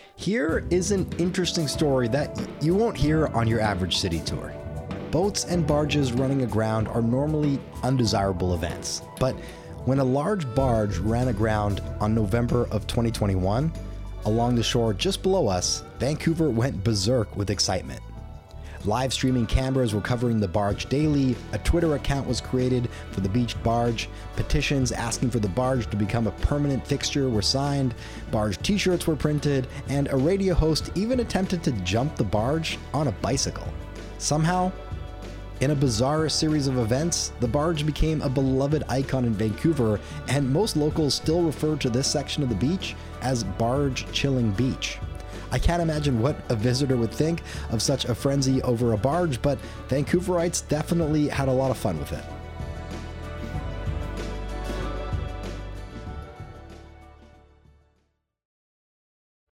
Here is an interesting story that you won't hear on your average city tour. Boats and barges running aground are normally undesirable events, but when a large barge ran aground on November of 2021, along the shore just below us, Vancouver went berserk with excitement. Live streaming cameras were covering the barge daily, a Twitter account was created for the beached barge, petitions asking for the barge to become a permanent fixture were signed, barge t-shirts were printed, and a radio host even attempted to jump the barge on a bicycle. Somehow, in a bizarre series of events, the barge became a beloved icon in Vancouver, and most locals still refer to this section of the beach as Barge Chilling Beach. I can't imagine what a visitor would think of such a frenzy over a barge, but Vancouverites definitely had a lot of fun with it.